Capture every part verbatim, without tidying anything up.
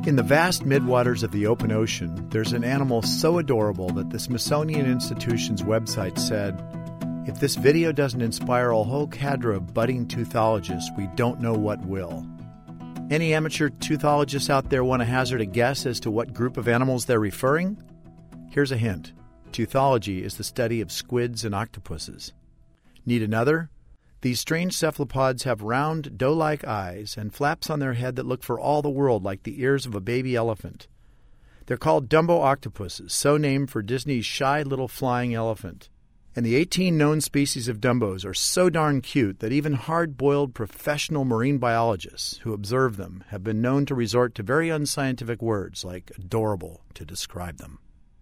In the vast midwaters of the open ocean, there's an animal so adorable that the Smithsonian Institution's website said, "If this video doesn't inspire a whole cadre of budding teuthologists, we don't know what will." Any amateur teuthologists out there want to hazard a guess as to what group of animals they're referring? Here's a hint. Teuthology is the study of squids and octopuses. Need another? These strange cephalopods have round, doe-like eyes and flaps on their head that look for all the world like the ears of a baby elephant. They're called Dumbo octopuses, so named for Disney's shy little flying elephant. And the eighteen known species of Dumbos are so darn cute that even hard-boiled professional marine biologists who observe them have been known to resort to very unscientific words like adorable to describe them.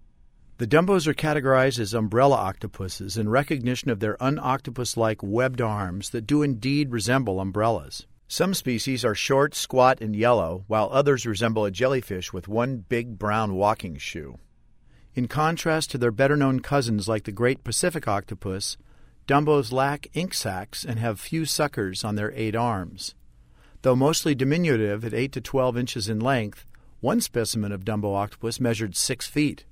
The Dumbos are categorized as umbrella octopuses in recognition of their un-octopus-like webbed arms that do indeed resemble umbrellas. Some species are short, squat, and yellow, while others resemble a jellyfish with one big brown walking shoe. In contrast to their better-known cousins like the great Pacific octopus, Dumbos lack ink sacs and have few suckers on their eight arms. Though mostly diminutive at eight to twelve inches in length, one specimen of Dumbo octopus measured six feet.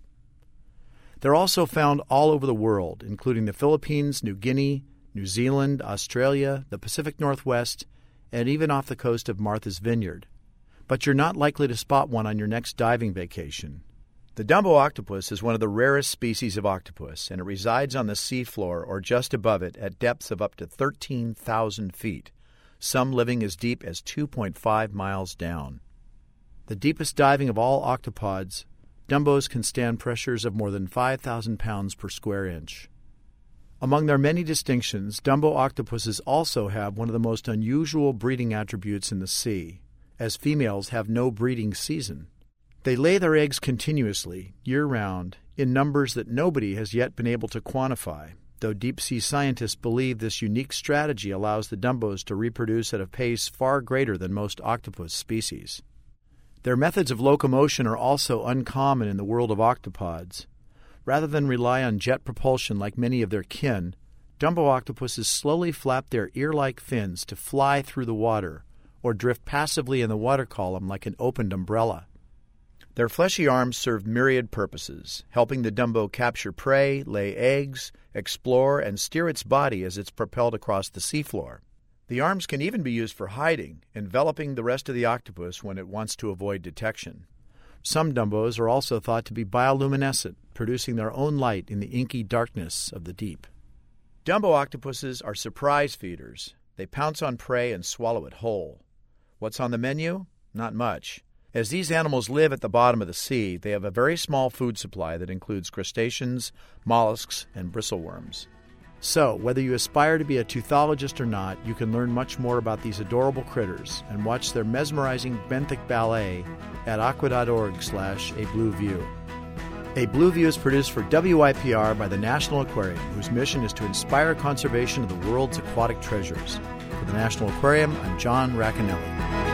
They're also found all over the world, including the Philippines, New Guinea, New Zealand, Australia, the Pacific Northwest, and even off the coast of Martha's Vineyard. But you're not likely to spot one on your next diving vacation. The Dumbo octopus is one of the rarest species of octopus, and it resides on the seafloor or just above it at depths of up to thirteen thousand feet, some living as deep as two point five miles down. The deepest diving of all octopods, Dumbos can stand pressures of more than five thousand pounds per square inch. Among their many distinctions, Dumbo octopuses also have one of the most unusual breeding attributes in the sea, as females have no breeding season. They lay their eggs continuously, year-round, in numbers that nobody has yet been able to quantify, though deep-sea scientists believe this unique strategy allows the Dumbos to reproduce at a pace far greater than most octopus species. Their methods of locomotion are also uncommon in the world of octopods. Rather than rely on jet propulsion like many of their kin, Dumbo octopuses slowly flap their ear-like fins to fly through the water or drift passively in the water column like an opened umbrella. Their fleshy arms serve myriad purposes, helping the Dumbo capture prey, lay eggs, explore, and steer its body as it's propelled across the seafloor. The arms can even be used for hiding, enveloping the rest of the octopus when it wants to avoid detection. Some Dumbos are also thought to be bioluminescent, producing their own light in the inky darkness of the deep. Dumbo octopuses are surprise feeders. They pounce on prey and swallow it whole. What's on the menu? Not much. As these animals live at the bottom of the sea, they have a very small food supply that includes crustaceans, mollusks, and bristleworms. So, whether you aspire to be a teuthologist or not, you can learn much more about these adorable critters and watch their mesmerizing benthic ballet at aqua.org slash a blue view. A Blue View is produced for W I P R by the National Aquarium, whose mission is to inspire conservation of the world's aquatic treasures. For the National Aquarium, I'm John Racanelli.